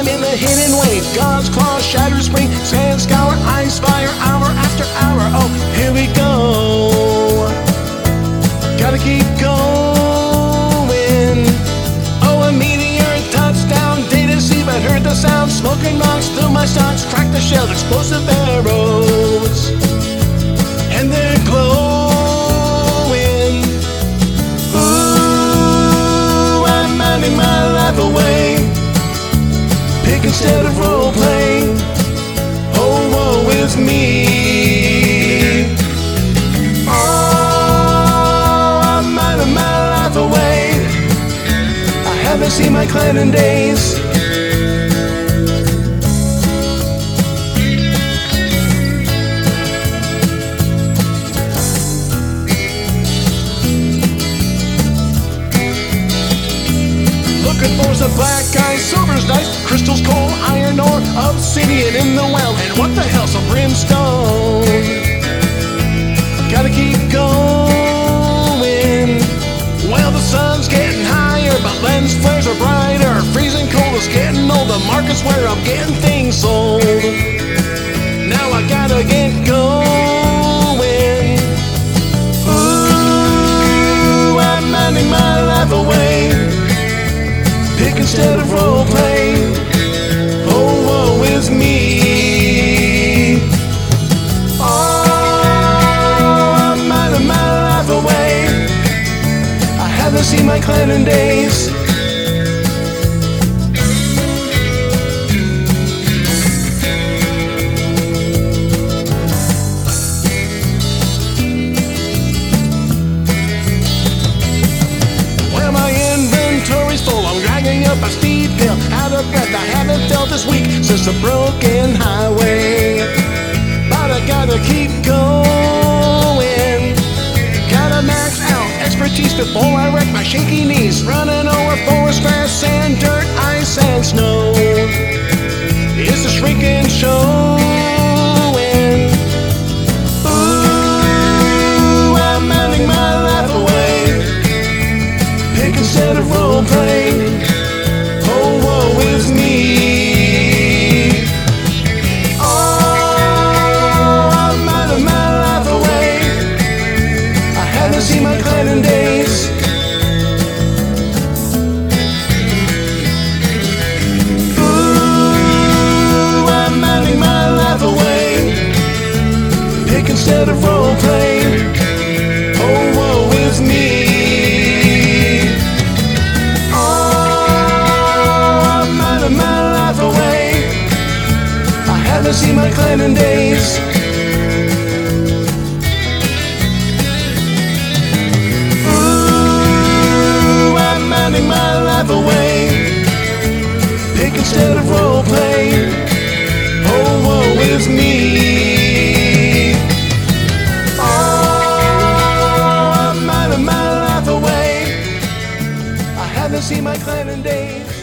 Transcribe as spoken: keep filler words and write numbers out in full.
I'm in the hidden wave. God's claw, shattered spring, sand scour, ice fire, hour after hour. Oh, here we go. Gotta keep going. Oh, a meteor touchdown, didn't see but heard the sound. Smoking rocks through my stocks, crack the shell, explosive arrows, and they're glowing. Ooh, I'm minding my life away. Pick instead of role play. Oh, woe is me. Oh, I'm minding my life away. I haven't seen my clan in days. Looking for some black ice, silver's nice, crystals, coal, iron ore, obsidian in the well, and what the hell, some brimstone. Gotta keep going. Well, the sun's getting higher, but lens flares are brighter. Freezing cold is getting old, the market's where I'm getting things sold. Now I gotta get going. Ooh, I'm minding my life away. Pick instead of role play. Oh, woe is me. Oh, I'm minding my life away. I haven't seen my clan in days. Well, my inventory's full. I'm dragging up a steep hill, out of breath. I haven't felt this week since the broken highway. But I gotta keep going. Gotta max out expertise before I wreck my shaky knees. Running over forest, grass, sand, dirt, ice, and snow. It's a shrinking showing. Ooh, I'm minding my life away. Pick instead of role play. Oh, woe is me. Oh, I'm minding my life away. I haven't seen my clan in days. Ooh, I'm minding my life away. Pick instead of role play. Oh, woe is me. I haven't seen my clan in days. Ooh, I'm minding my life away. Pick instead of role play. Oh, woe is me. Oh, I'm minding my life away. I haven't seen my clan in days.